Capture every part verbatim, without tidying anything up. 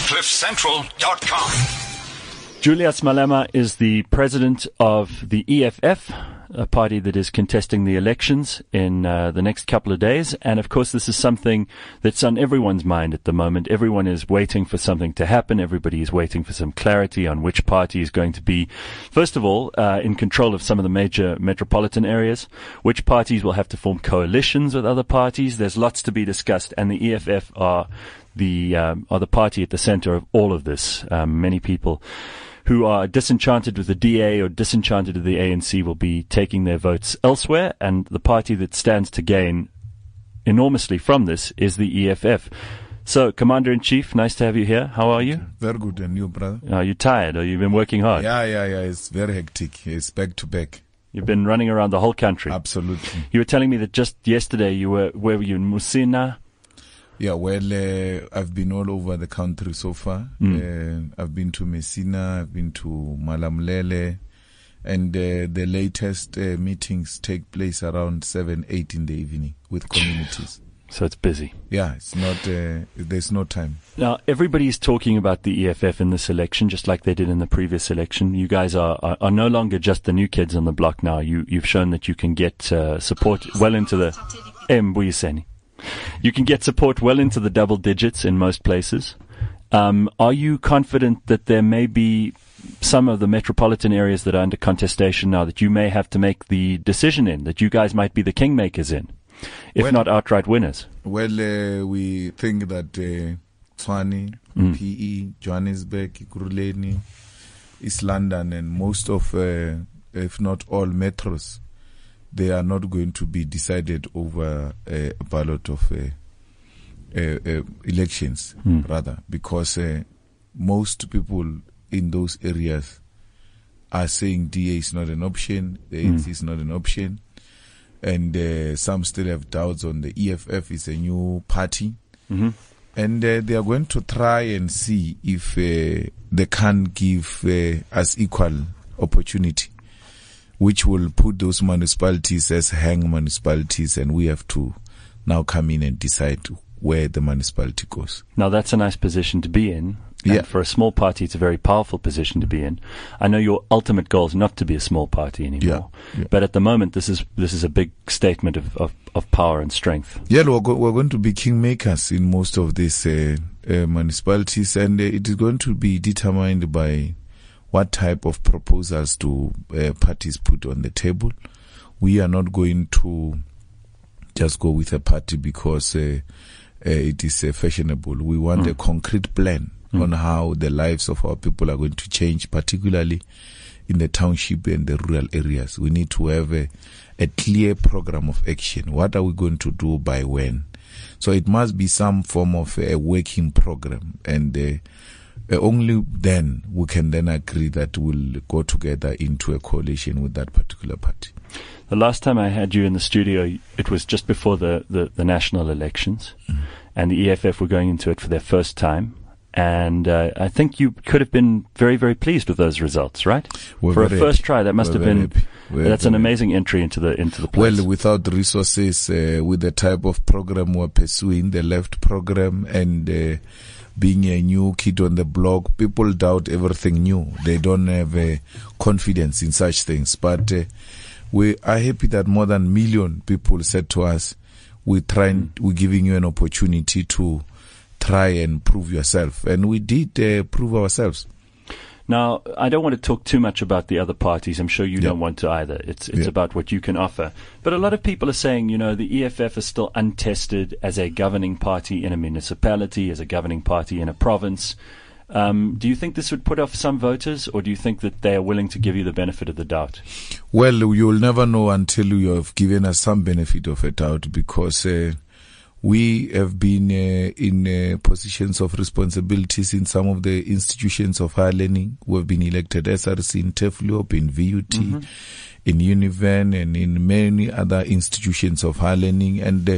cliff central dot com. Julius Malema is the president of the E F F, a party that is contesting the elections in uh, the next couple of days. And of course, this is something that's on everyone's mind at the moment. Everyone is waiting for something to happen. Everybody is waiting for some clarity on which party is going to be, first of all, uh, in control of some of the major metropolitan areas, which parties will have to form coalitions with other parties. There's lots to be discussed, and the E F F are the um, are the party at the center of all of this. Um, many people who are disenchanted with the D A or disenchanted with the A N C will be taking their votes elsewhere, and the party that stands to gain enormously from this is the E F F. So, Commander-in-Chief, nice to have you here. How are you? Very good, and you, brother? Are you tired, or you've been working hard? Yeah, yeah, yeah, it's very hectic. It's back to back. You've been running around the whole country. Absolutely. You were telling me that just yesterday you were, where were you, in Musina? Yeah, well, uh, I've been all over the country so far. Mm. Uh, I've been to Messina, I've been to Malamulele, and uh, the latest uh, meetings take place around seven, eight in the evening with communities. So it's busy. Yeah, it's not, uh, there's no time. Now, everybody's talking about the E F F in this election, just like they did in the previous election. You guys are, are, are no longer just the new kids on the block now. You, you've shown that you can get uh, support well into the... Mbuyiseni. You can get support well into the double digits in most places. Um, are you confident that there may be some of the metropolitan areas that are under contestation now that you may have to make the decision in, that you guys might be the kingmakers in, if well, not outright winners? Well, uh, we think that uh, Tshwane, mm. P E, Johannesburg, Ekurhuleni, East London, and most of, uh, if not all metros, they are not going to be decided over a ballot of uh, uh, uh, elections, mm. rather, because uh, most people in those areas are saying D A is not an option, the A N C mm. is not an option, and uh, some still have doubts on the E F F is a new party, mm-hmm. and uh, they are going to try and see if uh, they can give uh, us equal opportunity, which will put those municipalities as hang municipalities, and we have to now come in and decide where the municipality goes. Now, that's a nice position to be in. And yeah. for a small party, it's a very powerful position to be in. I know your ultimate goal is not to be a small party anymore. Yeah. Yeah. But at the moment, this is this is a big statement of, of, of power and strength. Yeah, we're, go- we're going to be kingmakers in most of these uh, uh, municipalities, and uh, it is going to be determined by what type of proposals do uh, parties put on the table. We are not going to just go with a party because uh, uh, it is uh, fashionable. We want mm. a concrete plan mm. on how the lives of our people are going to change, particularly in the township and the rural areas. We need to have a, a clear program of action. What are we going to do by when? So it must be some form of a working program, and uh, Uh, only then we can then agree that we'll go together into a coalition with that particular party. The last time I had you in the studio, it was just before the, the, the national elections, mm. and the E F F were going into it for their first time. And uh, I think you could have been very, very pleased with those results, right? We're for a first happy. try, that must We're have been, that's an amazing happy. entry into the into the place. Well, without the resources, uh, with the type of program we're pursuing, the left program, and uh, being a new kid on the block, people doubt everything new. They don't have uh, confidence in such things. But uh, we are happy that more than a million people said to us, we're trying, we're giving you an opportunity to try and prove yourself. And we did uh, prove ourselves. Now, I don't want to talk too much about the other parties. I'm sure you yeah. don't want to either. It's it's yeah. about what you can offer. But a lot of people are saying, you know, the E F F is still untested as a governing party in a municipality, as a governing party in a province. Um, do you think this would put off some voters, or do you think that they are willing to give you the benefit of the doubt? Well, you'll never know until you have given us some benefit of a doubt, because uh, we have been uh, in uh, positions of responsibilities in some of the institutions of higher learning. We have been elected S R C in Teflop, in V U T, mm-hmm. in Univen, and in many other institutions of higher learning. And uh,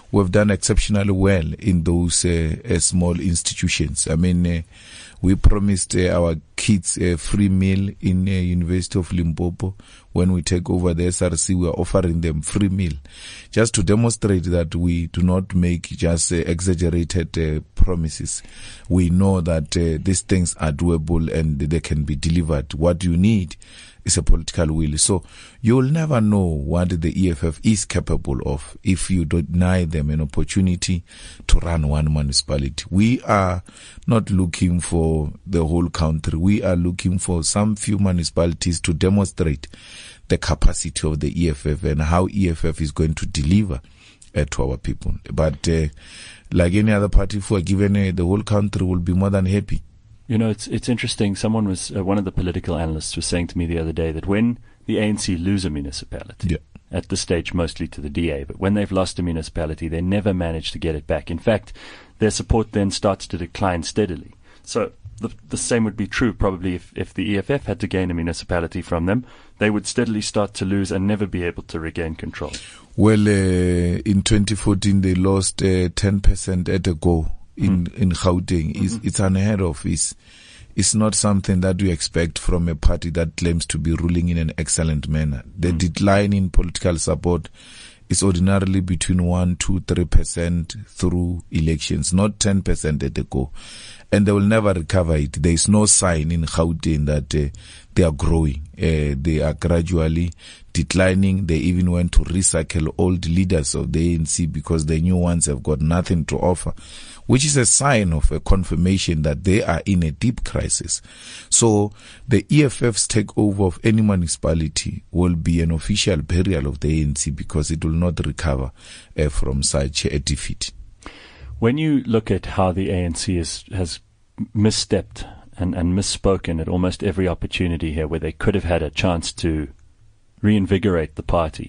we've done exceptionally well in those uh, uh, small institutions. I mean, uh, we promised uh, our kids a free meal in uh, University of Limpopo. When we take over the S R C, we are offering them free meal, just to demonstrate that we do not make just uh, exaggerated uh, promises. We know that uh, these things are doable and they can be delivered. What you need is a political will. So you'll never know what the E F F is capable of if you deny them an opportunity to run one municipality. We are not looking for the whole country. We are looking for some few municipalities to demonstrate the capacity of the E F F and how E F F is going to deliver uh, to our people. But uh, like any other party, if we're given uh, the whole country, will be more than happy. You know, it's it's interesting. Someone was, uh, one of the political analysts was saying to me the other day that when the A N C lose a municipality, yeah. at this stage mostly to the D A, but when they've lost a municipality, they never manage to get it back. In fact, their support then starts to decline steadily. So the, the same would be true probably if, if the E F F had to gain a municipality from them. They would steadily start to lose and never be able to regain control. Well, uh, in twenty fourteen, they lost uh, ten percent at a go. In, mm. in Gauteng. Mm-hmm. It's, it's unheard of. It's, it's not something that we expect from a party that claims to be ruling in an excellent manner. The mm. decline in political support is ordinarily between one, two, three percent through elections, not ten percent at a go. And they will never recover it. There is no sign in Gauteng that uh, they are growing. Uh, they are gradually declining. They even went to recycle old leaders of the A N C because the new ones have got nothing to offer, which is a sign of a confirmation that they are in a deep crisis. So the E F F's takeover of any municipality will be an official burial of the A N C because it will not recover uh, from such a defeat. When you look at how the A N C is, has misstepped and, and misspoken at almost every opportunity here where they could have had a chance to reinvigorate the party,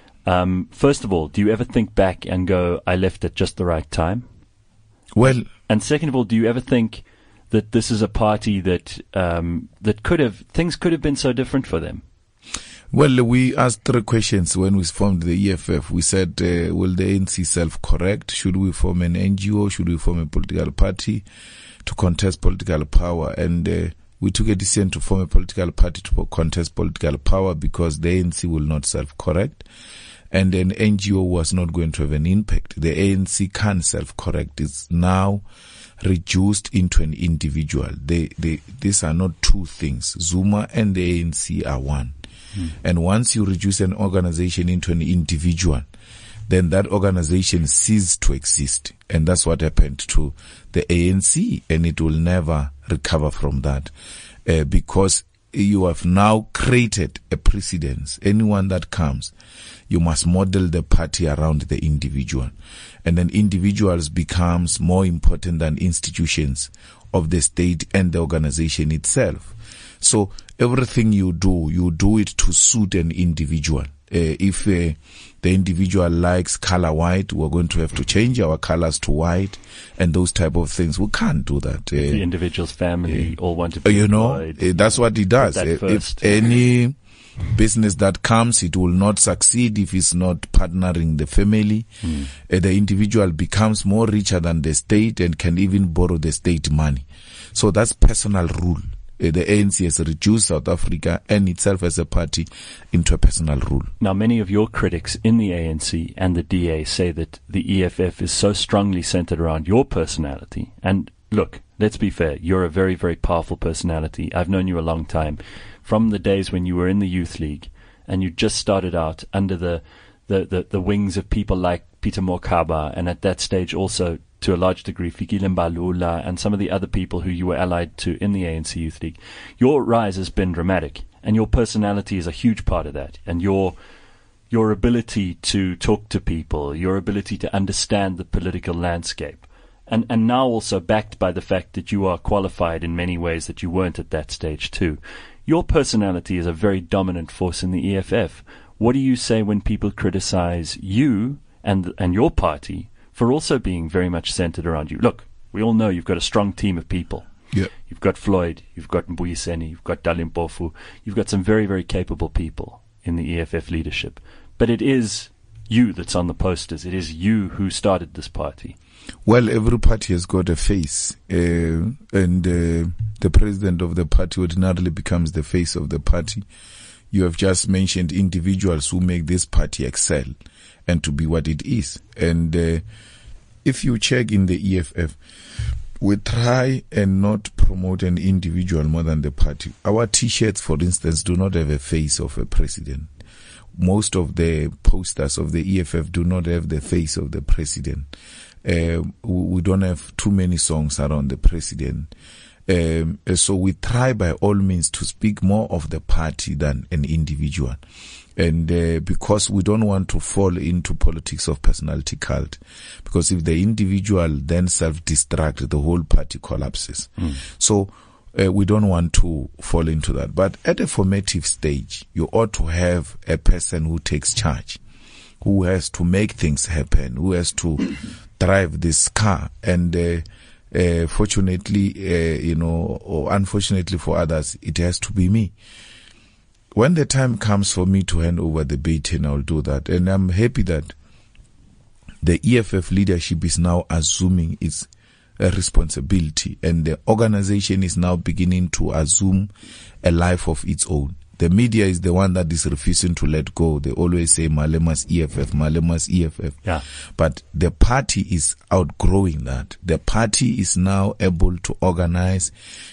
um, first of all, do you ever think back and go, I left at just the right time? Well, and second of all, do you ever think that this is a party that um, that could have things could have been so different for them? Well, we asked three questions when we formed the E F F. We said, uh, will the A N C self-correct? Should we form an N G O? Should we form a political party to contest political power? And uh, we took a decision to form a political party to contest political power because the A N C will not self-correct. And an N G O was not going to have an impact. The A N C can self-correct. It's now reduced into an individual. They, they, these are not two things. Zuma and the A N C are one. Mm. And once you reduce an organization into an individual, then that organization ceases to exist. And that's what happened to the A N C. And it will never recover from that uh, because you have now created a precedence. Anyone that comes, you must model the party around the individual. And then individuals becomes more important than institutions of the state and the organization itself. So everything you do, you do it to suit an individual. Uh, if uh, the individual likes color white, we're going to have to change our colors to white and those type of things. We can't do that. Uh, the individual's family uh, all want to be You know, uh, that's what it does. Uh, if any business that comes, it will not succeed if it's not partnering the family. Mm. Uh, the individual becomes more richer than the state and can even borrow the state money. So that's personal rule. Uh, the A N C has reduced South Africa and itself as a party into a personal rule. Now, many of your critics in the A N C and the D A say that the E F F is so strongly centered around your personality. And look, let's be fair. You're a very, very powerful personality. I've known you a long time. From the days when you were in the Youth League and you just started out under the, the, the, the wings of people like Peter Mokaba, and at that stage also to a large degree Fikile Mbalula and some of the other people who you were allied to in the A N C Youth League. Your rise has been dramatic, and your personality is a huge part of that, and your your ability to talk to people, your ability to understand the political landscape, and, and now also backed by the fact that you are qualified in many ways that you weren't at that stage too. Your personality is a very dominant force in the E F F. What do you say when people criticize you and and your party for also being very much centered around you? Look, we all know you've got a strong team of people. Yeah. You've got Floyd, you've got Mbuyiseni, you've got Dalimpofu, you've got some very, very capable people in the E F F leadership. But it is you that's on the posters. It is you who started this party. Well, every party has got a face, uh, and uh, the president of the party ordinarily becomes the face of the party. You have just mentioned individuals who make this party excel and to be what it is. And uh, if you check in the E F F, we try and not promote an individual more than the party. Our T-shirts, for instance, do not have a face of a president. Most of the posters of the E F F do not have the face of the president. Uh, we don't have too many songs around the president. Um, so we try by all means to speak more of the party than an individual. And uh, because we don't want to fall into politics of personality cult. Because if the individual then self-destruct, the whole party collapses. Mm. So uh, we don't want to fall into that. But at a formative stage, you ought to have a person who takes charge, who has to make things happen, who has to drive this car. And uh, uh, fortunately, uh, you know, or unfortunately for others, it has to be me. When the time comes for me to hand over the baton, I'll do that. And I'm happy that the E F F leadership is now assuming its uh, responsibility, and the organization is now beginning to assume a life of its own. The media is the one that is refusing to let go. They always say Malema's E F F, Malema's E F F. Yeah. But the party is outgrowing that. The party is now able to organize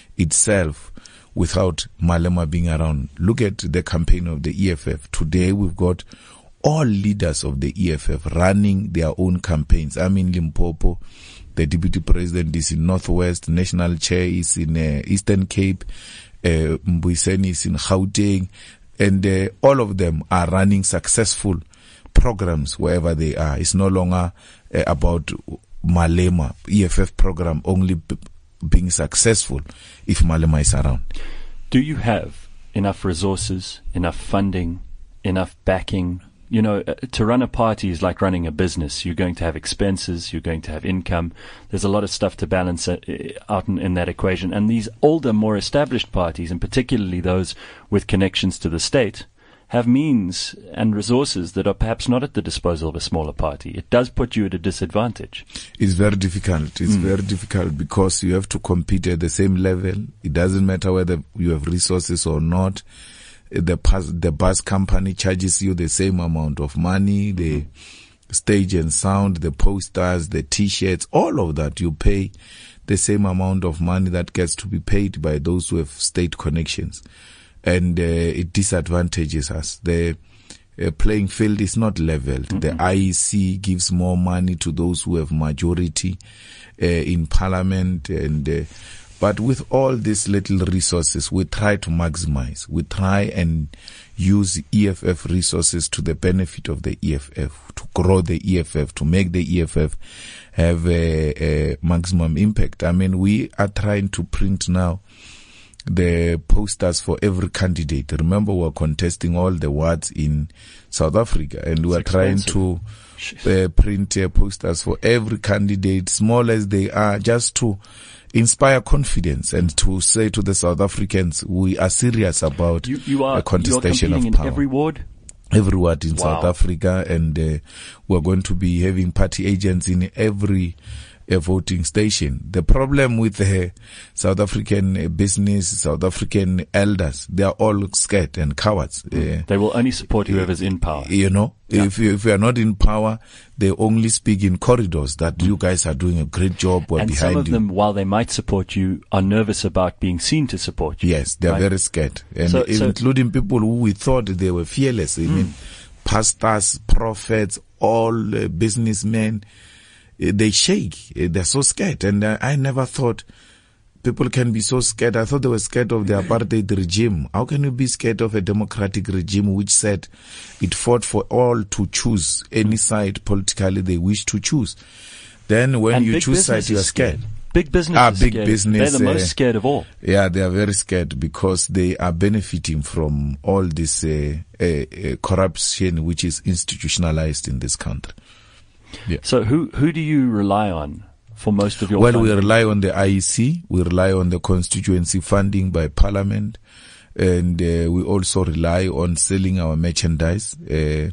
itself without Malema being around. Look at the campaign of the E F F. Today we've got all leaders of the E F F running their own campaigns. I'm in Limpopo. The deputy president is in Northwest. National chair is in uh, Eastern Cape. Uh, Mbuyiseni is in Gauteng. And uh, all of them are running successful programs wherever they are. It's no longer uh, about Malema, E F F program only b- being successful if Malema is around. Do you have enough resources, enough funding, enough backing? You know, uh, to run a party is like running a business. You're going to have expenses, you're going to have income. There's a lot of stuff to balance uh, out in, in that equation. And these older, more established parties, and particularly those with connections to the state, have means and resources that are perhaps not at the disposal of a smaller party. It does put you at a disadvantage. It's very difficult. It's mm. very difficult because you have to compete at the same level. It doesn't matter whether you have resources or not. The bus, the bus company charges you the same amount of money, the stage and sound, the posters, the T-shirts, all of that. You pay the same amount of money that gets to be paid by those who have state connections. And uh, it disadvantages us. The uh, playing field is not leveled. Mm-hmm. The I E C gives more money to those who have majority uh, in parliament. And uh, but with all these little resources, we try to maximize. We try and use E F F resources to the benefit of the E F F, to grow the E F F, to make the E F F have a, a maximum impact. I mean, we are trying to print now the posters for every candidate. Remember, we're contesting all the wards in South Africa, and we're trying to uh, print uh, posters for every candidate, small as they are, just to inspire confidence and to say to the South Africans, we are serious about you, you are, a contestation of power. In every ward? Every ward in wow. South Africa, and uh, we're going to be having party agents in every a voting station. The problem with the South African business, South African elders, they are all scared and cowards. Mm. Uh, they will only support whoever's in power. You know, yeah. if you, if you are not in power, they only speak in corridors that mm. you guys are doing a great job. We're and behind some of you. them, while they might support you, are nervous about being seen to support you. Yes, they are right? very scared, and so, so, including people who we thought they were fearless. I mm. mean, pastors, prophets, all uh, businessmen. They shake. They're so scared. And uh, I never thought people can be so scared. I thought they were scared of the apartheid regime. How can you be scared of a democratic regime which said it fought for all to choose any side politically they wish to choose? Then when and you choose sides, you are scared. scared. Big business ah, is big scared. business. They're the most uh, scared of all. Yeah, they are very scared because they are benefiting from all this uh, uh, uh, corruption which is institutionalized in this country. Yeah. So who who do you rely on for most of your Well, funding? we rely on the I E C. We rely on the constituency funding by Parliament. And uh, we also rely on selling our merchandise. Uh,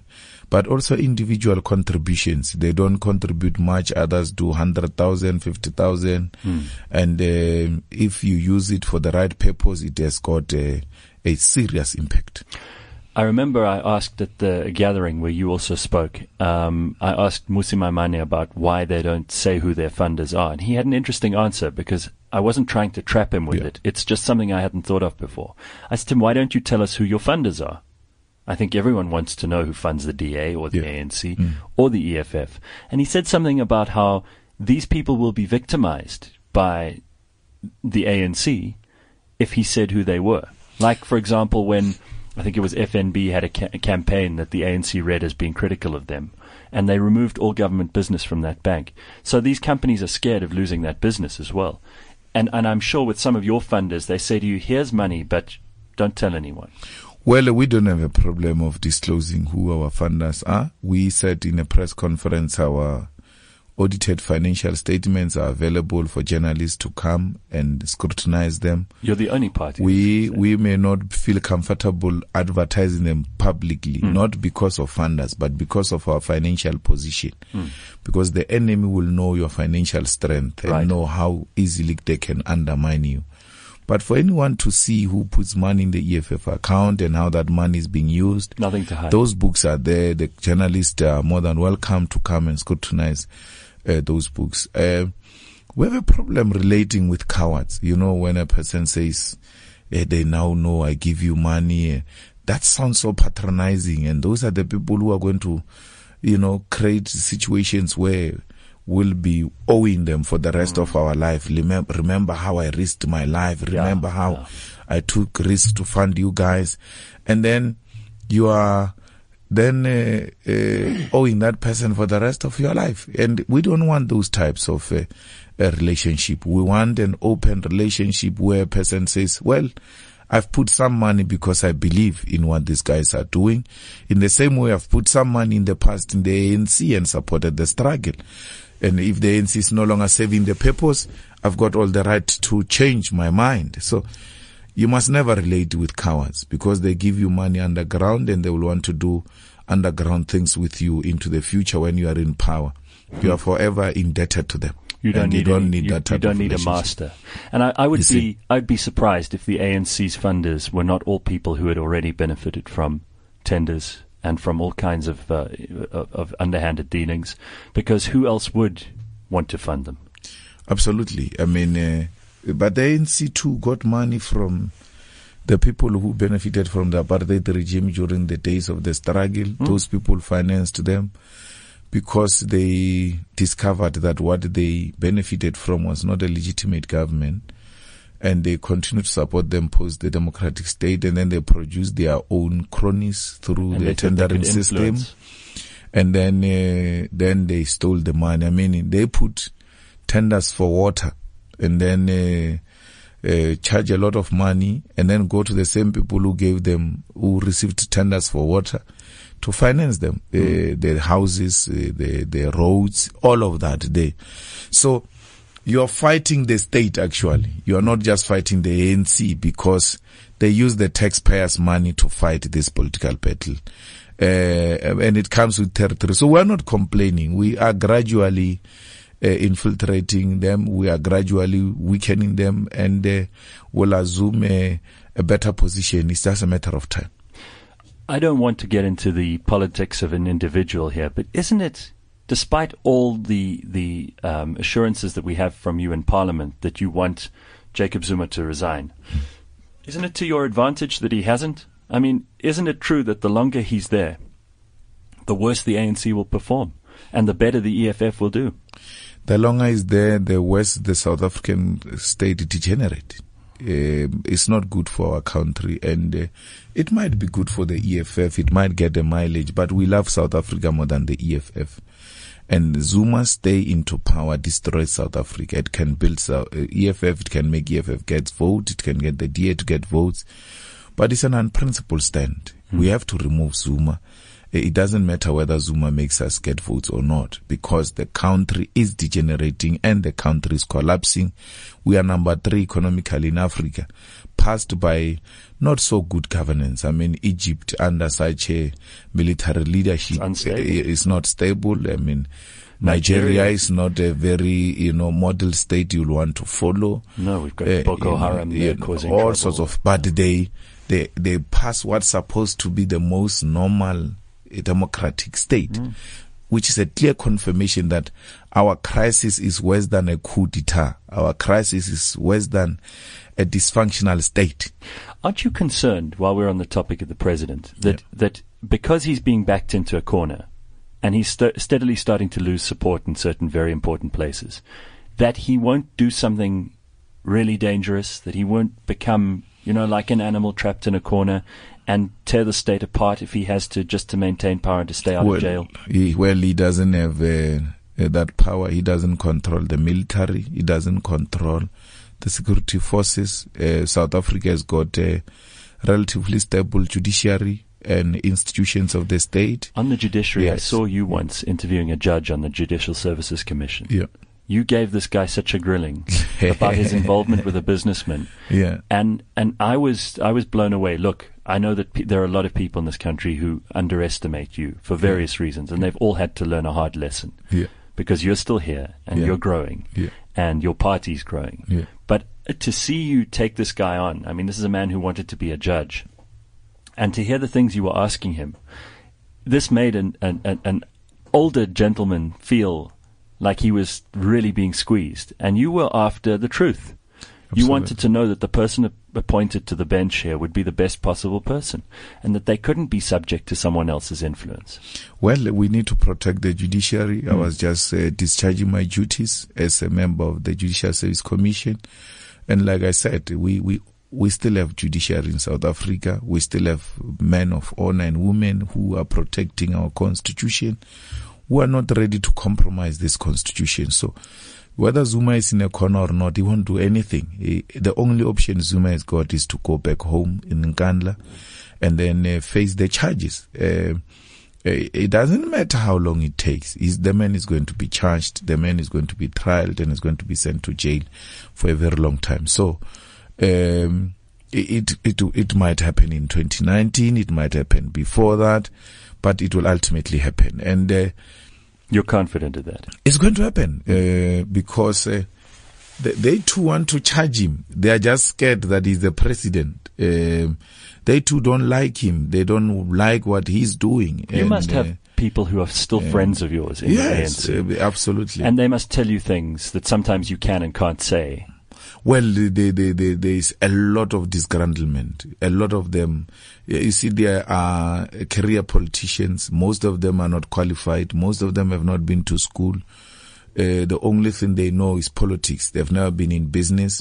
but also individual contributions. They don't contribute much. Others do one hundred thousand, fifty thousand. Mm. And uh, if you use it for the right purpose, it has got a, a serious impact. I remember I asked at the gathering where you also spoke, um, I asked Mmusi Maimane about why they don't say who their funders are. And he had an interesting answer, because I wasn't trying to trap him with yeah. it. It's just something I hadn't thought of before. I said to him, why don't you tell us who your funders are? I think everyone wants to know who funds the D A or the yeah. A N C mm. or the E F F. And he said something about how these people will be victimized by the A N C if he said who they were. Like, for example, when I think it was F N B had a, ca- a campaign that the A N C read as being critical of them, and they removed all government business from that bank. So these companies are scared of losing that business as well. And, and I'm sure with some of your funders, they say to you, here's money, but don't tell anyone. Well, we don't have a problem of disclosing who our funders are. We said in a press conference our audited financial statements are available for journalists to come and scrutinize them. You're the only party. We we may not feel comfortable advertising them publicly, mm. not because of funders, but because of our financial position. Mm. Because the enemy will know your financial strength and right. know how easily they can undermine you. But for anyone to see who puts money in the E F F account and how that money is being used, nothing to hide. Those books are there. The journalists are more than welcome to come and scrutinize Uh, those books. Uh, we have a problem relating with cowards. You know, when a person says, eh, they now know I give you money, eh, that sounds so patronizing. And those are the people who are going to, you know, create situations where we'll be owing them for the rest mm. of our life. Remember, remember how I risked my life. Remember yeah, how yeah. I took risks to fund you guys. And then you are then uh, uh, owing that person for the rest of your life. And we don't want those types of uh, a relationship. We want an open relationship where a person says, well, I've put some money because I believe in what these guys are doing. In the same way, I've put some money in the past in the A N C and supported the struggle. And if the A N C is no longer serving the purpose, I've got all the right to change my mind. So you must never relate with cowards, because they give you money underground and they will want to do underground things with you into the future when you are in power. You are forever indebted to them. You don't and need, you don't any, need you, that type you don't of need a master. And I, I would you be see? I'd be surprised if the A N C's funders were not all people who had already benefited from tenders and from all kinds of uh, of, of underhanded dealings, because who else would want to fund them? Absolutely. I mean, uh, but the A N C too got money from the people who benefited from the apartheid regime during the days of the struggle. Mm. Those people financed them because they discovered that what they benefited from was not a legitimate government, and they continued to support them post the democratic state, and then they produced their own cronies through and the tendering system, and then uh, then they stole the money. I mean, they put tenders for water and then uh, uh, charge a lot of money, and then go to the same people who gave them, who received tenders for water, to finance them, mm. uh, the houses, uh, the the roads, all of that. They, so you are fighting the state. Actually, you are not just fighting the A N C, because they use the taxpayers' money to fight this political battle, uh, and it comes with territory. So we are not complaining. We are gradually uh, infiltrating them. We are gradually weakening them, and uh, will assume a, a better position. It's just a matter of time. I don't want to get into the politics of an individual here, but isn't it, despite all the the um, assurances that we have from you in Parliament that you want Jacob Zuma to resign, isn't it to your advantage that he hasn't? I mean, isn't it true that the longer he's there, the worse the A N C will perform and the better the E F F will do? The longer he's there, the worse the South African state degenerates. Uh, it's not good for our country, and uh, it might be good for the E F F. It might get the mileage, but we love South Africa more than the E F F. And Zuma stay into power destroys South Africa. It can build uh, E F F. It can make E F F get votes. It can get the D A to get votes, but it's an unprincipled stand. Mm. We have to remove Zuma. It doesn't matter whether Zuma makes us get votes or not, because the country is degenerating and the country is collapsing. We are number three economically in Africa. passed by not so good governance. I mean, Egypt under such a military leadership is not stable. I mean, Nigeria, Nigeria is not a very, you know, model state you'll want to follow. No, we've got uh, Boko Haram there causing all trouble. sorts of, but they, they, they pass what's supposed to be the most normal uh, democratic state, mm. which is a clear confirmation that our crisis is worse than a coup d'etat. Our crisis is worse than a dysfunctional state. Aren't you concerned, while we're on the topic of the president, that, yeah. that because he's being backed into a corner, and he's st- steadily starting to lose support in certain very important places, that he won't do something really dangerous, that he won't become, you know, like an animal trapped in a corner and tear the state apart if he has to, just to maintain power and to stay out well, of jail? He, well, he doesn't have uh, uh, that power. He doesn't control the military. He doesn't control the security forces. Uh, South Africa has got a relatively stable judiciary and institutions of the state. On the judiciary, yes. I saw you yeah. once interviewing a judge on the Judicial Services Commission. Yeah. You gave this guy such a grilling about his involvement with a businessman. Yeah. And and I was I was blown away. Look, I know that pe- there are a lot of people in this country who underestimate you for various yeah. reasons, and they've all had to learn a hard lesson. Yeah. Because you're still here and yeah. you're growing. Yeah. And your party's growing. Yeah. But to see you take this guy on, I mean, this is a man who wanted to be a judge. And to hear the things you were asking him, this made an, an, an, an older gentleman feel like he was really being squeezed. And you were after the truth. Absolutely. You wanted to know that the person appointed to the bench here would be the best possible person and that they couldn't be subject to someone else's influence. Well, we need to protect the judiciary. Mm. I was just uh, discharging my duties as a member of the Judicial Service Commission. And like I said, we, we We still have judiciary in South Africa. We still have men of honor and women who are protecting our constitution, who are not ready to compromise this constitution. So whether Zuma is in a corner or not, he won't do anything. He, the only option Zuma has got is to go back home in Nkandla and then uh, face the charges. Uh, it doesn't matter how long it takes. He's, the man is going to be charged. The man is going to be trialed and is going to be sent to jail for a very long time. So Um, it, it, it might happen in twenty nineteen, it might happen before that, but it will ultimately happen. And, uh, you're confident of that? It's going to happen, uh, because, uh, they, they too want to charge him. They are just scared that he's the president. Um, they too don't like him. They don't like what he's doing. You and, must have uh, people who are still uh, friends of yours in yes, the A N C. Uh, absolutely. And they must tell you things that sometimes you can and can't say. Well, they, they, they, there is a lot of disgruntlement. A lot of them, you see, there are career politicians. Most of them are not qualified. Most of them have not been to school. Uh, the only thing they know is politics. They've never been in business.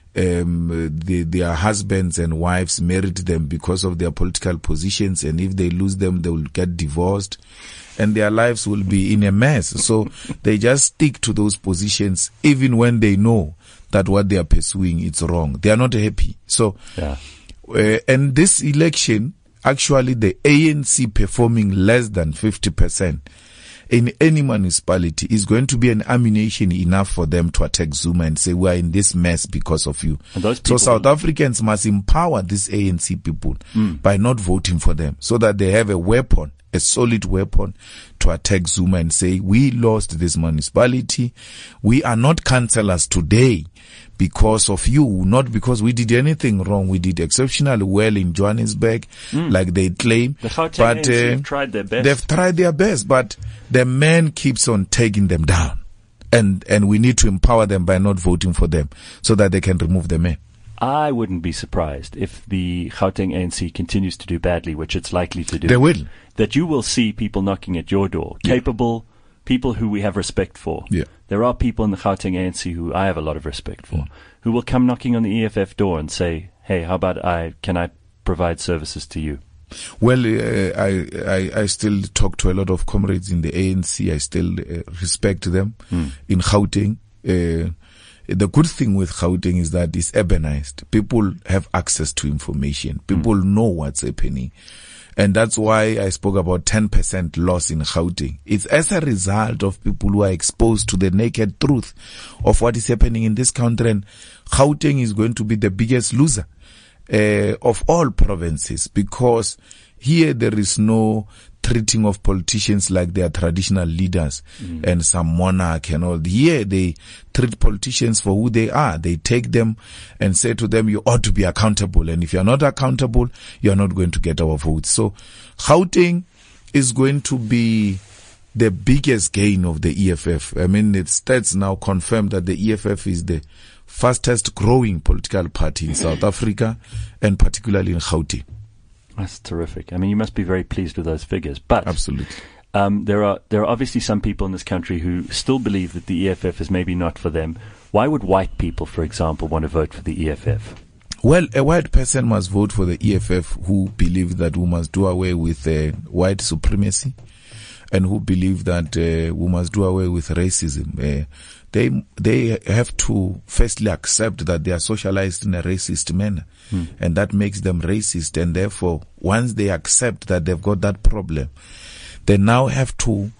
Um, they, their husbands and wives married them because of their political positions, and if they lose them, they will get divorced, and their lives will be in a mess. So they just stick to those positions, even when they know that what they are pursuing is wrong. They are not happy. So, yeah. uh, and this election, actually the A N C performing less than fifty percent in any municipality is going to be an ammunition enough for them to attack Zuma and say, we are in this mess because of you. So South Africans must empower these A N C people mm. by not voting for them, so that they have a weapon, a solid weapon to attack Zuma and say, we lost this municipality. We are not councillors today because of you, not because we did anything wrong. We did exceptionally well in Johannesburg, mm. like they claim. The Gauteng but uh, have tried their best. They've tried their best, but the man keeps on taking them down. And, and we need to empower them by not voting for them so that they can remove the man. I wouldn't be surprised if the Gauteng A N C continues to do badly, which it's likely to do. They will. That you will see people knocking at your door, yeah. capable people who we have respect for. Yeah. There are people in the Gauteng A N C who I have a lot of respect for, mm. who will come knocking on the E F F door and say, hey, how about I, can I provide services to you? Well, uh, I, I, I still talk to a lot of comrades in the A N C. I still uh, respect them mm. in Gauteng. Uh, The good thing with Gauteng is that it's urbanized. People have access to information. People mm. know what's happening. And that's why I spoke about ten percent loss in Gauteng. It's as a result of people who are exposed to the naked truth of what is happening in this country. And Gauteng is going to be the biggest loser. uh, of all provinces, because here there is no treating of politicians like they are traditional leaders mm. and some monarch and all. Here they treat politicians for who they are. They take them and say to them, you ought to be accountable. And if you are not accountable, you are not going to get our votes. So Gauteng is going to be the biggest gain of the E F F. I mean, the stats now confirm that the E F F is the fastest growing political party in South Africa, and particularly in Gauteng. That's terrific. I mean, you must be very pleased with those figures. But absolutely, um, there are there are obviously some people in this country who still believe that the E F F is maybe not for them. Why would white people, for example, want to vote for the E F F? Well, a white person must vote for the E F F who believe that we must do away with uh, white supremacy, and who believe that uh, we must do away with racism. Uh, they they have to firstly accept that they are socialized in a racist manner, hmm. and that makes them racist. And therefore, once they accept that they've got that problem, they now have to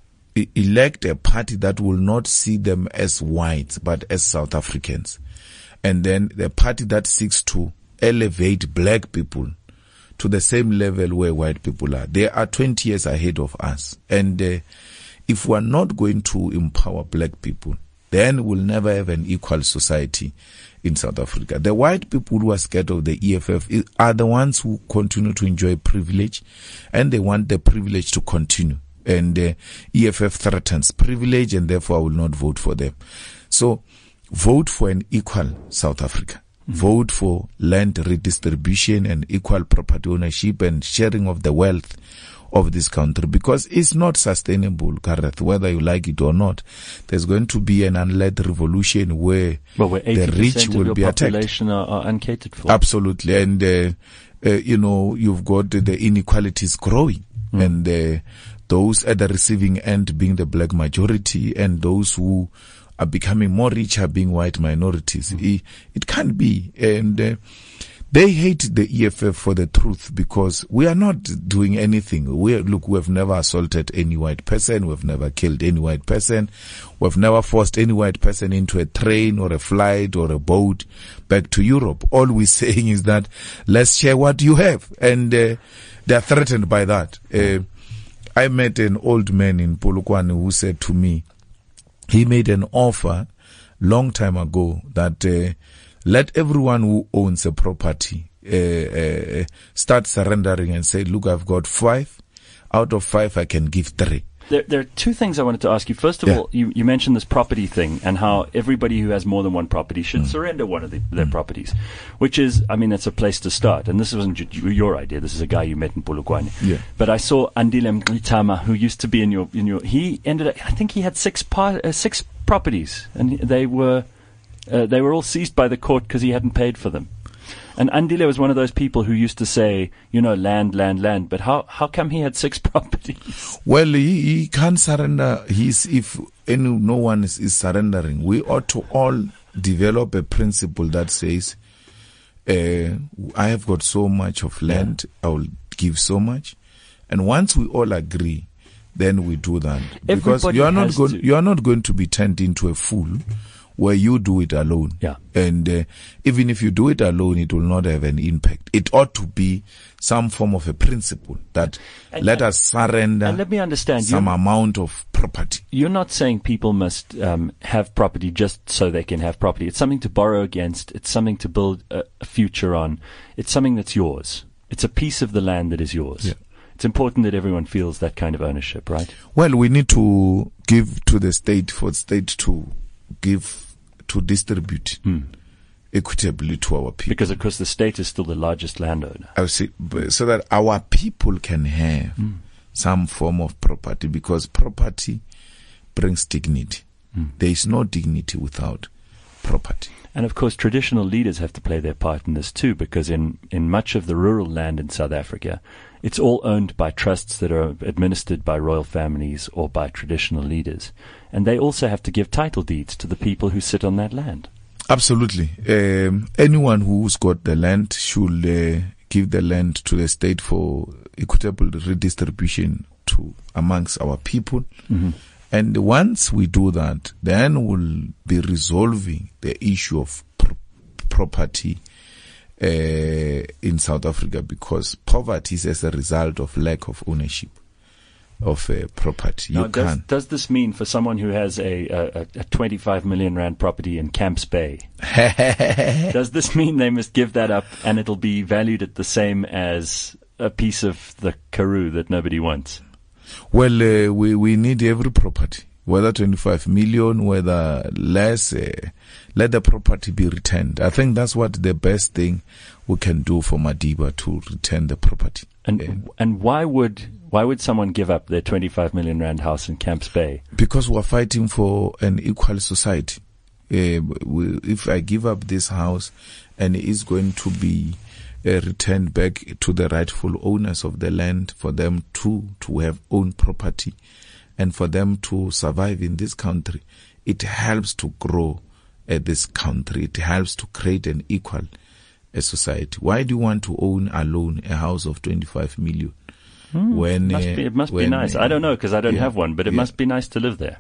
e- elect a party that will not see them as whites, but as South Africans. And then the party that seeks to elevate black people to the same level where white people are. They are twenty years ahead of us. And uh, if we are not going to empower black people, then we'll never have an equal society in South Africa. The white people who are scared of the E F F are the ones who continue to enjoy privilege, and they want the privilege to continue. And uh, E F F threatens privilege, and therefore I will not vote for them. So vote for an equal South Africa. Mm-hmm. Vote for land redistribution and equal property ownership and sharing of the wealth of this country, because it's not sustainable, Gareth, whether you like it or not. There's going to be an unled revolution where, well, where the rich will be attacked. Population are, are uncatered for. Absolutely. And, uh, uh, you know, you've got the inequalities growing, mm. and uh, those at the receiving end being the black majority, and those who are becoming more rich are being white minorities. Mm. It, it can't be. And uh, they hate the E F F for the truth, because we are not doing anything. We look, we've never assaulted any white person. We've never killed any white person. We've never forced any white person into a train or a flight or a boat back to Europe. All we're saying is that let's share what you have. And uh, they're threatened by that. Uh, I met an old man in Polokwane who said to me, he made an offer long time ago that uh, let everyone who owns a property uh, uh, start surrendering and say, look, I've got five. Out of five, I can give three. There, there are two things I wanted to ask you. First of yeah. all, you, you mentioned this property thing and how everybody who has more than one property should mm. surrender one of the, their mm. properties, which is, I mean, that's a place to start. And this wasn't your idea. This is a guy you met in Polokwane. Yeah. But I saw Andile Mngxitama, who used to be in your, in your, he ended up, I think he had six par, uh, six properties, and they were, uh, they were all seized by the court because he hadn't paid for them. And Andile was one of those people who used to say, you know, land, land, land. But how, how come he had six properties? Well, he, he can't surrender. He's, if any, no one is, is surrendering, we ought to all develop a principle that says, uh, I have got so much of land, yeah. I will give so much. And once we all agree, then we do that. Because Everybody you are not going, to. you are not going to be turned into a fool where you do it alone. Yeah. And uh, even if you do it alone, it will not have an impact. It ought to be some form of a principle that and, let and, us surrender and let me understand, some amount of property. You're not saying people must um, have property just so they can have property. It's something to borrow against. It's something to build a, a future on. It's something that's yours. It's a piece of the land that is yours. Yeah. It's important that everyone feels that kind of ownership, right? Well, we need to give to the state for the state to give to distribute mm. equitably to our people. Because, of course, the state is still the largest landowner. I see, so that our people can have mm. some form of property, because property brings dignity. Mm. There is no dignity without property. And, of course, traditional leaders have to play their part in this too, because in, in much of the rural land in South Africa, it's all owned by trusts that are administered by royal families or by traditional leaders. And they also have to give title deeds to the people who sit on that land. Absolutely. Um, anyone who's got the land should uh, give the land to the state for equitable redistribution to amongst our people. Mm-hmm. And once we do that, then we'll be resolving the issue of pr- property uh, in South Africa, because poverty is as a result of lack of ownership of uh, property. You now, does, can't. Does this mean for someone who has a, a, a twenty-five million rand property in Camps Bay, does this mean they must give that up and it'll be valued at the same as a piece of the Karoo that nobody wants? Well, uh, we, we need every property, whether twenty-five million, whether less, uh, let the property be returned. I think that's what the best thing we can do for Madiba, to return the property. And uh, and why would why would someone give up their twenty-five million rand house in Camps Bay? Because we're fighting for an equal society. Uh, we, if I give up this house and it's going to be uh, returned back to the rightful owners of the land, for them to, to have own property and for them to survive in this country, it helps to grow uh, this country. It helps to create an equal uh, society. Why do you want to own alone a house of twenty-five million? Hmm. When, must be, it must when, be nice. I don't know, because I don't yeah, have one, but it yeah. must be nice to live there.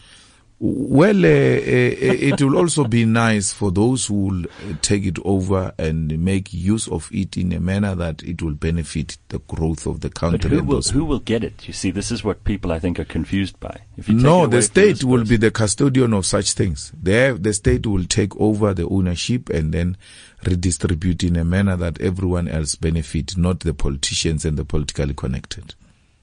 Well, uh, uh, it will also be nice for those who will take it over and make use of it in a manner that it will benefit the growth of the country. But who and will, those who will get it? You see, this is what people, I think, are confused by. If you take no, it the away from state this will person- be the custodian of such things. The, the state will take over the ownership and then redistribute in a manner that everyone else benefit, not the politicians and the politically connected.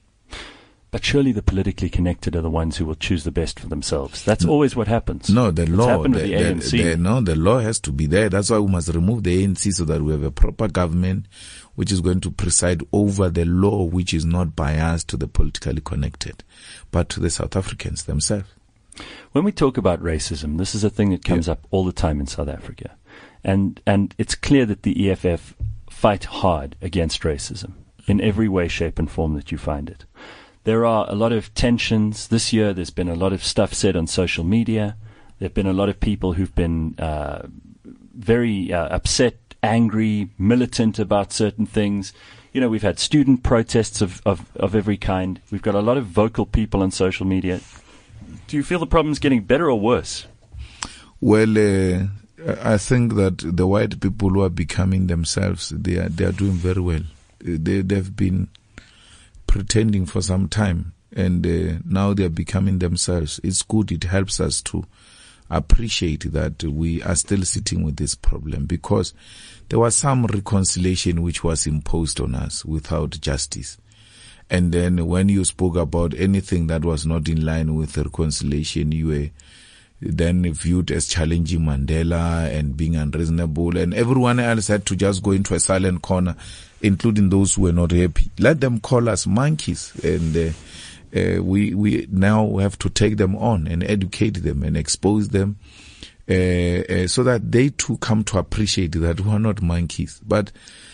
But surely the politically connected are the ones who will choose the best for themselves. That's always what happens. No, the It's law, happened with the, the A N C. the, the, no, the law has to be there. That's why we must remove the A N C so that we have a proper government which is going to preside over the law, which is not biased to the politically connected, but to the South Africans themselves. When we talk about racism, this is a thing that comes Yeah. up all the time in South Africa. And, and it's clear that the E F F fight hard against racism in every way, shape and form that you find it. There are a lot of tensions. This year there's been a lot of stuff said on social media. There have been a lot of people who've been uh, very uh, upset, angry, militant about certain things. You know, we've had student protests of, of, of every kind. We've got a lot of vocal people on social media. Do you feel the problem's getting better or worse? Well, uh, I think that the white people who are becoming themselves, they are, they are doing very well. They, they've been pretending for some time, and uh, now they are becoming themselves. It's good. It helps us to appreciate that we are still sitting with this problem, because there was some reconciliation which was imposed on us without justice. And then when you spoke about anything that was not in line with the reconciliation, you were then viewed as challenging Mandela and being unreasonable, and everyone else had to just go into a silent corner, including those who were not happy. Let them call us monkeys, and uh, uh, we we now have to take them on and educate them and expose them, uh, uh, so that they too come to appreciate that we are not monkeys. But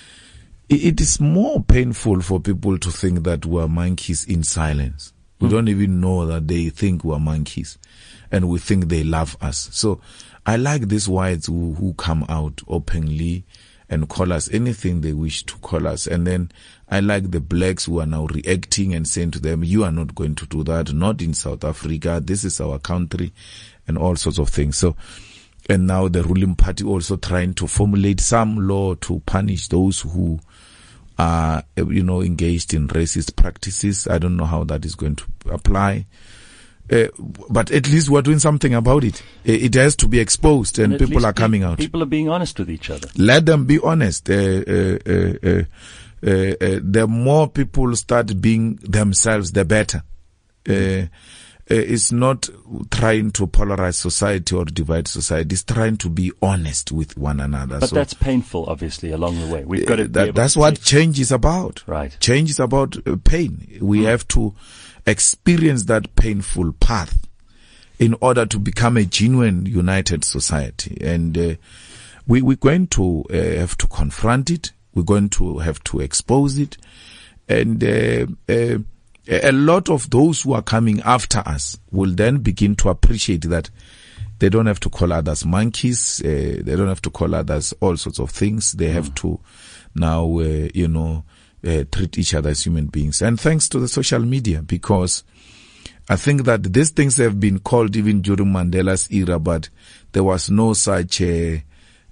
it, it is more painful for people to think that we are monkeys in silence. We mm. don't even know that they think we are monkeys, and we think they love us. So I like these whites who, who come out openly and call us anything they wish to call us. And then I like the blacks who are now reacting and saying to them, you are not going to do that, not in South Africa, this is our country, and all sorts of things. So, and now the ruling party also trying to formulate some law to punish those who are, you know, engaged in racist practices. I don't know how that is going to apply. Uh, but at least we're doing something about it. It has to be exposed, and, and people are coming out. People are being honest with each other. Let them be honest. Uh, uh, uh, uh, uh, uh, the more people start being themselves, the better. Uh, uh, it's not trying to polarize society or divide society. It's trying to be honest with one another. But so, that's painful, obviously, along the way. We've got to. Uh, be that, able that's to what say, change is about. Right. Change is about uh, pain. We mm. have to experience that painful path in order to become a genuine united society. And uh, we, we're going to uh, have to confront it. We're going to have to expose it. And uh, uh, a lot of those who are coming after us will then begin to appreciate that they don't have to call others monkeys. Uh, they don't have to call others all sorts of things. They have mm. to now, uh, you know, Uh, treat each other as human beings. And thanks to the social media, because I think that these things have been called even during Mandela's era, but there was no such uh,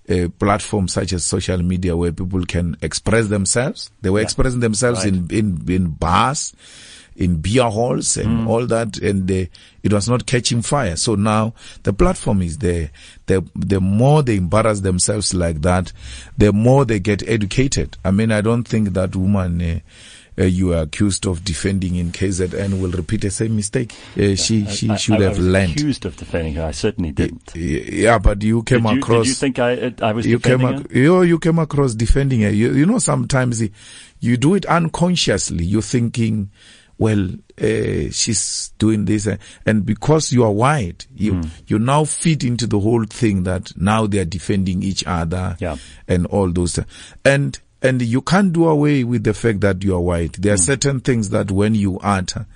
a platform such as social media where people can express themselves. They were yeah. expressing themselves right. in, in, in bars, in beer halls and mm. all that, and they, it was not catching fire. So now the platform is there. The, the more they embarrass themselves like that, the more they get educated. I mean, I don't think that woman uh, uh, you are accused of defending in K Z N will repeat the same mistake. Uh, she I, she I, should I, have I was learned. Accused of defending her, I certainly didn't. Yeah, but you came did you, across. Did you think I I was you defending came her? Ac- you, you came across defending her. You, you know, sometimes you do it unconsciously. You're thinking, well, uh, she's doing this, uh, and because you are white, you mm. you now fit into the whole thing that now they are defending each other, yeah. and all those, and and you can't do away with the fact that you are white. There are mm. certain things that when you utter,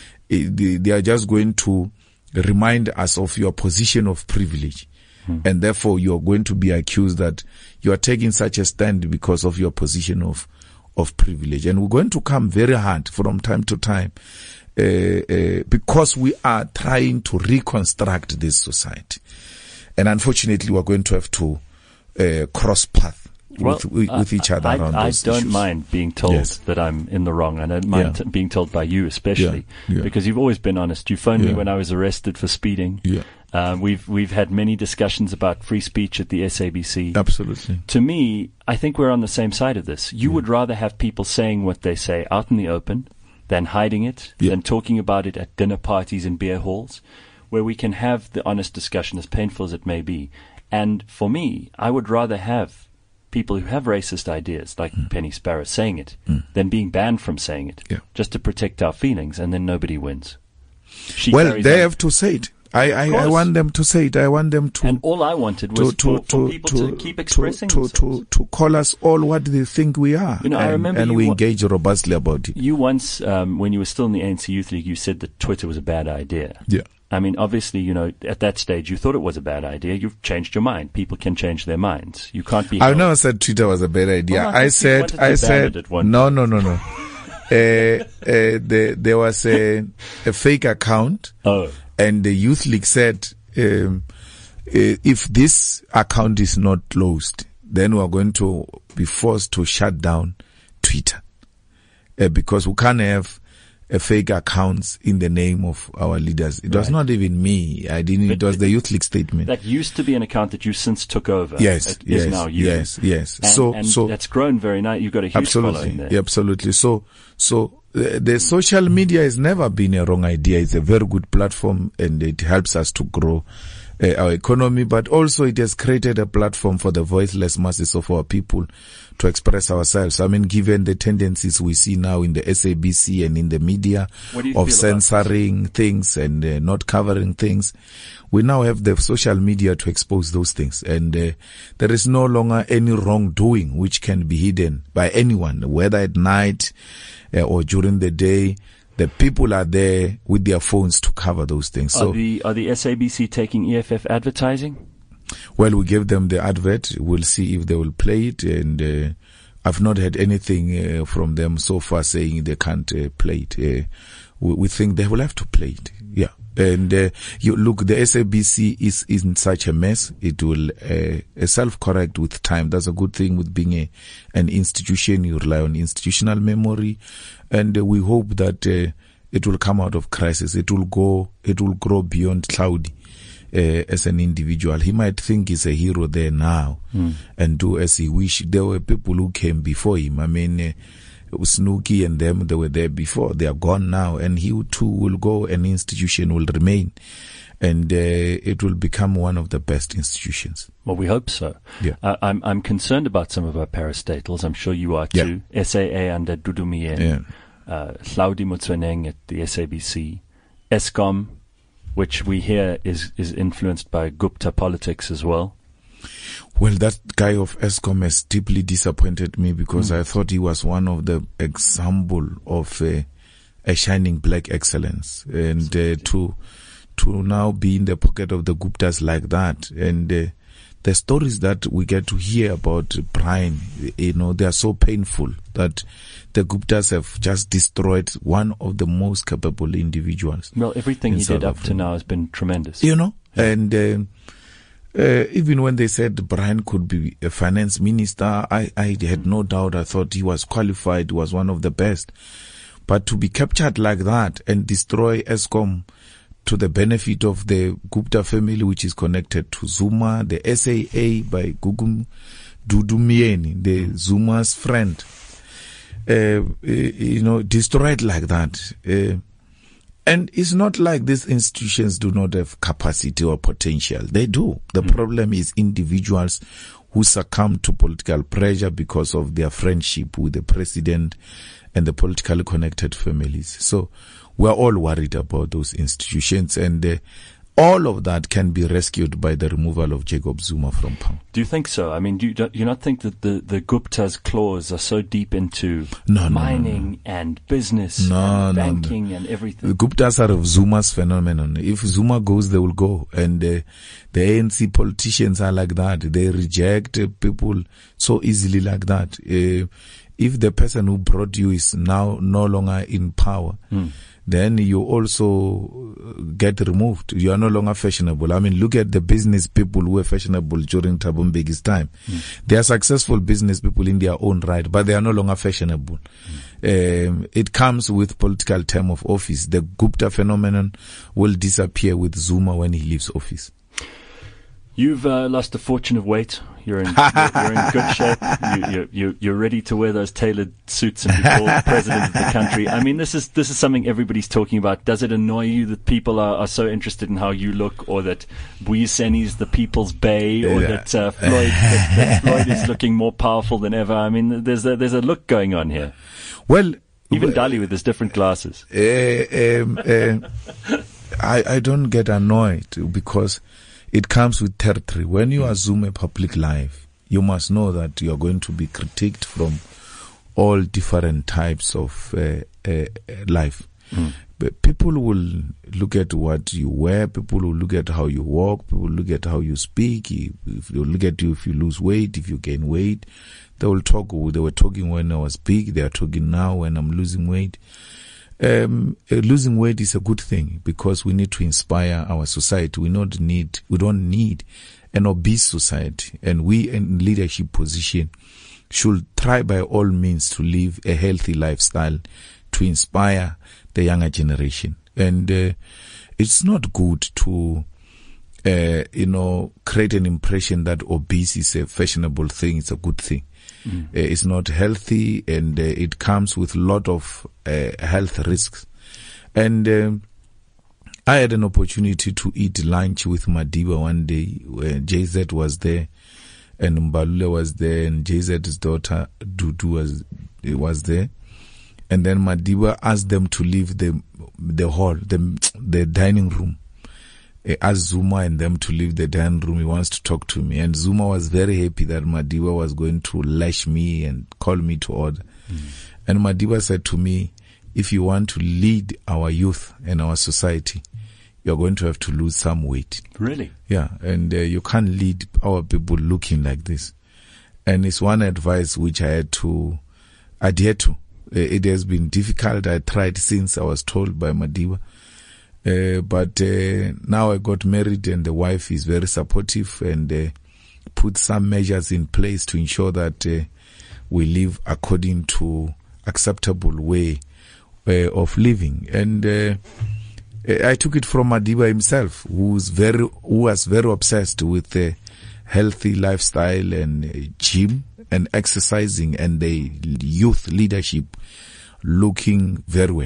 they, they are just going to remind us of your position of privilege, mm. and therefore you are going to be accused that you are taking such a stand because of your position of. of privilege. And we're going to come very hard from time to time uh, uh, because we are trying to reconstruct this society. And unfortunately, we're going to have to uh, cross path well, with, with, with each other I, around I, those I don't issues. mind being told yes. that I'm in the wrong. I don't mind yeah. t- being told by you especially yeah. Yeah. because you've always been honest. You phoned yeah. me when I was arrested for speeding. Yeah. Uh, we've we've had many discussions about free speech at the S A B C. Absolutely. To me, I think we're on the same side of this. You yeah. would rather have people saying what they say out in the open than hiding it, yeah. than talking about it at dinner parties and beer halls, where we can have the honest discussion, as painful as it may be. And for me, I would rather have people who have racist ideas, like mm. Penny Sparrow, saying it, mm. than being banned from saying it, yeah. just to protect our feelings, and then nobody wins. She well, they on. have to say it. I, I, I want them to say it. I want them to. And all I wanted was to, for, to, for people to, to keep expressing to, themselves. To, to call us all what they think we are. You know, and, I remember and you we wa- engage robustly about it. You once, um, when you were still in the A N C Youth League, you said that Twitter was a bad idea. Yeah. I mean, obviously, you know, at that stage, you thought it was a bad idea. You've changed your mind. People can change their minds. You can't be. I never said Twitter was a bad idea. Well, I, I said, I said, no, no, no, no. uh, uh, the, there was a, a fake account. Oh. And the Youth League said, um, uh, if this account is not closed, then we are going to be forced to shut down Twitter. Uh, because we can't have a fake accounts in the name of our leaders. It right. was not even me. I didn't. But it was the Youth League statement. That used to be an account that you since took over. Yes, it yes, is now you. yes, yes. And, so, and so that's grown very nice. You've got a huge absolutely, following there. Yeah, absolutely. So, so the, the social media has never been a wrong idea. It's a very good platform, and it helps us to grow uh, our economy. But also, it has created a platform for the voiceless masses of our people to express ourselves. I mean, given the tendencies we see now in the S A B C and in the media of censoring things and uh, not covering things, we now have the social media to expose those things. And uh, there is no longer any wrongdoing which can be hidden by anyone, whether at night uh, or during the day. The people are there with their phones to cover those things. So, are the, are the S A B C taking E F F advertising? Well, we gave them the advert. We'll see if they will play it. And uh, I've not heard anything uh, from them so far saying they can't uh, play it. Uh, we, we think they will have to play it. Yeah. And uh, you look, the S A B C is, is in such a mess. It will uh, self-correct with time. That's a good thing with being a, an institution. You rely on institutional memory. And uh, we hope that uh, it will come out of crisis. It will go, it will grow beyond Cloudy. Uh, as an individual, he might think he's a hero there now mm. and do as he wish. There were people who came before him. I mean, uh, Snooky and them, they were there before. They are gone now, and he too will go. An institution will remain, and uh, it will become one of the best institutions. Well, we hope so. Yeah. Uh, I'm I'm concerned about some of our parastatals. I'm sure you are too. Yeah. S A A under Dudu Myeni, yeah. uh, Hlaudi Motsoeneng at the S A B C, Eskom, which we hear is, is influenced by Gupta politics as well. Well, that guy of Eskom has deeply disappointed me because mm. I thought he was one of the example of uh, a shining black excellence. And uh, to to now be in the pocket of the Guptas like that. And uh, the stories that we get to hear about Brian, you know, they are so painful that the Guptas have just destroyed one of the most capable individuals. Well, everything he South did up Africa. to now has been tremendous. You know, and uh, Uh, even when they said Brian could be a finance minister, I, I had no doubt. I thought he was qualified, was one of the best. But to be captured like that and destroy Eskom to the benefit of the Gupta family, which is connected to Zuma, the S A A by Gugum Dudumieni, the Zuma's friend, uh, you know, destroyed like that. Uh, And it's not like these institutions do not have capacity or potential. They do. The mm. problem is individuals who succumb to political pressure because of their friendship with the president and the politically connected families. So we're all worried about those institutions, and uh, all of that can be rescued by the removal of Jacob Zuma from power. Do you think so? I mean, do you, do you not think that the, the Gupta's claws are so deep into no, mining no, no, no. and business no, and no, banking no. and everything? The Guptas are of Zuma's phenomenon. If Zuma goes, they will go. And uh, the A N C politicians are like that. They reject uh, people so easily like that. Uh, if the person who brought you is now no longer in power, mm. then you also get removed. You are no longer fashionable. I mean, look at the business people who were fashionable during Thabo Mbeki's time. Mm. They are successful business people in their own right, but they are no longer fashionable. Mm. Um, it comes with political term of office. The Gupta phenomenon will disappear with Zuma when he leaves office. You've uh, lost a fortune of weight. You're in, you're, you're in good shape. You, you're, you're, you're ready to wear those tailored suits and be called president of the country. I mean, this is this is something everybody's talking about. Does it annoy you that people are, are so interested in how you look, or that Buyiseni's the people's bay, or yeah. that, uh, Floyd, that, that Floyd is looking more powerful than ever? I mean, there's a, there's a look going on here. Well, even well, Dali with his different glasses. Uh, um, uh, I I don't get annoyed because it comes with territory. When you assume a public life, you must know that you are going to be critiqued from all different types of uh, uh, life. Mm. But people will look at what you wear, people will look at how you walk, people will look at how you speak, if you look at you if you lose weight, if you gain weight. They will talk. They were talking when I was big, they are talking now when I'm losing weight. Um, uh, losing weight is a good thing because we need to inspire our society. We not need, we don't need an obese society, and we in leadership position should try by all means to live a healthy lifestyle to inspire the younger generation. And uh, it's not good to, uh, you know, create an impression that obese is a fashionable thing. It's a good thing. Mm. Uh, it's not healthy, and uh, it comes with a lot of uh, health risks. And um, I had an opportunity to eat lunch with Madiba one day when J Z was there, and Mbalula was there, and J Z's daughter Dudu was was there. And then Madiba asked them to leave the the hall, the the dining room. He asked Zuma and them to leave the dining room. He wants to talk to me. And Zuma was very happy that Madiba was going to lash me and call me to order. Mm. And Madiba said to me, if you want to lead our youth and our society, you're going to have to lose some weight. Really? Yeah. And uh, you can't lead our people looking like this. And it's one advice which I had to adhere to. Uh, it has been difficult. I tried since I was told by Madiba. Uh, but uh, now I got married, and the wife is very supportive and uh, put some measures in place to ensure that uh, we live according to acceptable way uh, of living. And uh, I took it from Madiba himself, who's very, who was very obsessed with the healthy lifestyle and uh, gym and exercising and the youth leadership looking very well.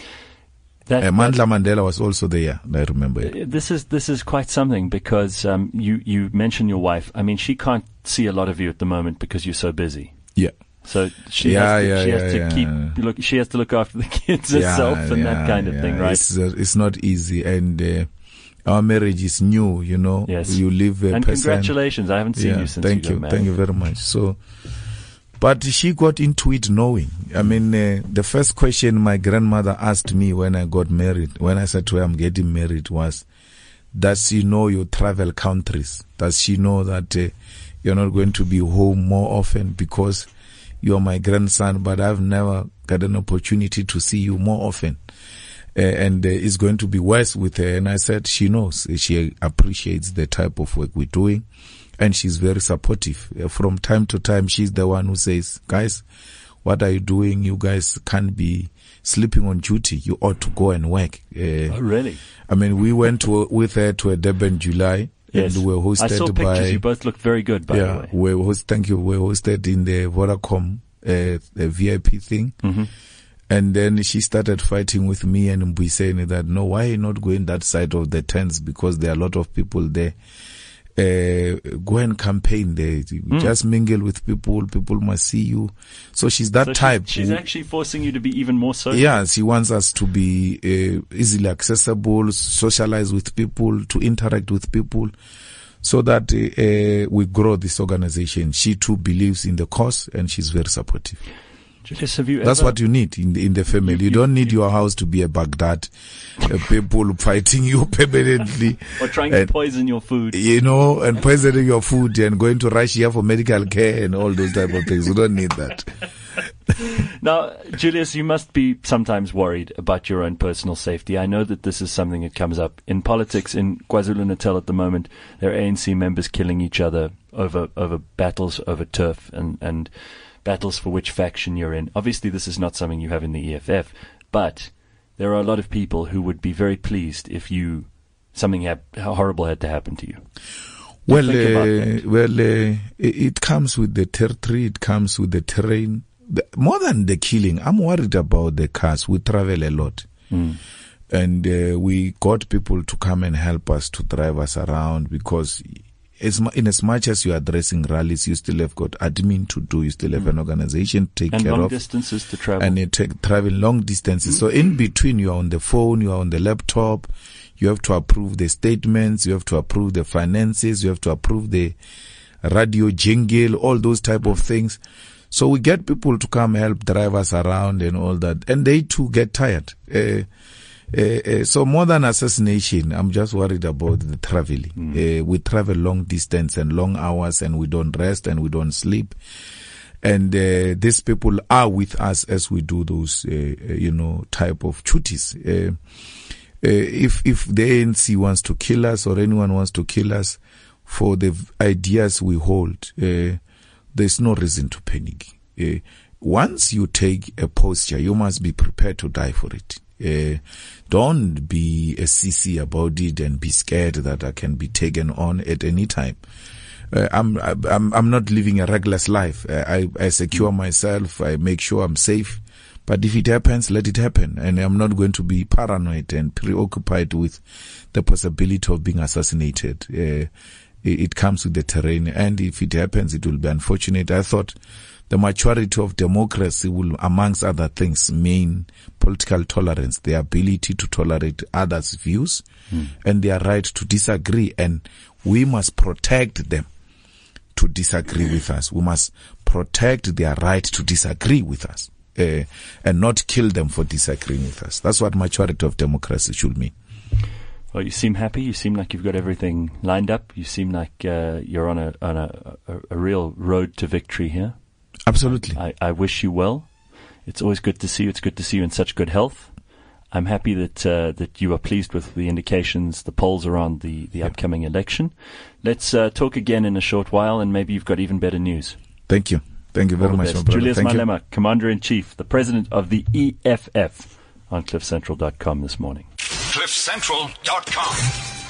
That, uh, Mandla Mandela was also there. I remember it. This is this is quite something because um, you you mentioned your wife. I mean, she can't see a lot of you at the moment because you're so busy. Yeah. So she yeah, has to, yeah, she yeah, has to yeah. keep look. She has to look after the kids yeah, herself and yeah, that kind of yeah. thing, right? It's uh, it's not easy, and uh, our marriage is new. You know, yes. You live a and person. Congratulations! I haven't seen yeah, you since thank you got you, married. thank you very much. So. But she got into it knowing. I mean, uh, the first question my grandmother asked me when I got married, when I said to her I'm getting married, was, does she know you travel countries? Does she know that uh, you're not going to be home more often because you're my grandson, but I've never got an opportunity to see you more often? uh, and uh, it's going to be worse with her. And I said, she knows, she appreciates the type of work we're doing, and she's very supportive. Uh, from time to time, she's the one who says, guys, what are you doing? You guys can't be sleeping on duty. You ought to go and work. Uh, oh, really? I mean, we went to, with her to a Durban July. Yes. And we were hosted I saw pictures. by, you both look very good, by yeah, the way. We were host, thank you. We were hosted in the Vodacom, uh, the V I P thing. Mm-hmm. And then she started fighting with me and Mbui, saying that, no, why are you not going that side of the tents? Because there are a lot of people there. Uh, go and campaign there. Mm. Just mingle with people. People must see you. So she's that so type. She's, she's actually forcing you to be even more social. Yeah, she wants us to be uh, easily accessible, socialize with people, to interact with people, so that uh, we grow this organization. She too believes in the cause, and she's very supportive. Julius, have you That's ever, what you need in the, in the family. You, you, you don't need you, your house to be a Baghdad, uh, people fighting you permanently. Or trying and, to poison your food. You know, and poisoning your food and going to Russia for medical care and all those type of things. You don't need that. Now, Julius, you must be sometimes worried about your own personal safety. I know that this is something that comes up in politics in KwaZulu-Natal at the moment. There are A N C members killing each other over, over battles over turf and, and, battles for which faction you're in. Obviously, this is not something you have in the E F F, but there are a lot of people who would be very pleased if you something had, horrible had to happen to you. Well, uh, well, uh, it comes with the territory. It comes with the terrain. The, more than the killing, I'm worried about the cars. We travel a lot, mm. and uh, we got people to come and help us to drive us around because. As, in as much as you're addressing rallies, you still have got admin to do. You still have mm. an organization to take and care of. And long distances to travel. And you take, travel long distances. Mm. So in between, you're on the phone, you're on the laptop. You have to approve the statements. You have to approve the finances. You have to approve the radio jingle, all those type of things. So we get people to come help drive us around and all that. And they too get tired. Uh, Uh, uh, so more than assassination, I'm just worried about the traveling. Mm. Uh, we travel long distance and long hours, and we don't rest and we don't sleep. And uh, these people are with us as we do those, uh, you know, type of duties. Uh, uh, if if the A N C wants to kill us or anyone wants to kill us for the ideas we hold, uh, there's no reason to panic. Uh, once you take a posture, you must be prepared to die for it. Uh, don't be a sissy about it and be scared that I can be taken on at any time. Uh, I'm, I'm, I'm not living a reckless life. Uh, I, I secure myself. I make sure I'm safe. But if it happens, let it happen. And I'm not going to be paranoid and preoccupied with the possibility of being assassinated. Uh, it, it comes with the terrain. And if it happens, it will be unfortunate. I thought the maturity of democracy will, amongst other things, mean political tolerance, the ability to tolerate others' views, mm. and their right to disagree. And we must protect them to disagree with us. We must protect their right to disagree with us, uh, and not kill them for disagreeing with us. That's what maturity of democracy should mean. Well, you seem happy. You seem like you've got everything lined up. You seem like uh, you're on a on a, a, a real road to victory here. Absolutely. I, I wish you well. It's always good to see you. It's good to see you in such good health. I'm happy that uh, that you are pleased with the indications, the polls around the, the yeah. upcoming election. Let's uh, talk again in a short while, and maybe you've got even better news. Thank you. Thank you very All much, best. my brother. Julius Thank Malema, you. Commander-in-Chief, the President of the E F F, on cliff central dot com this morning. cliff central dot com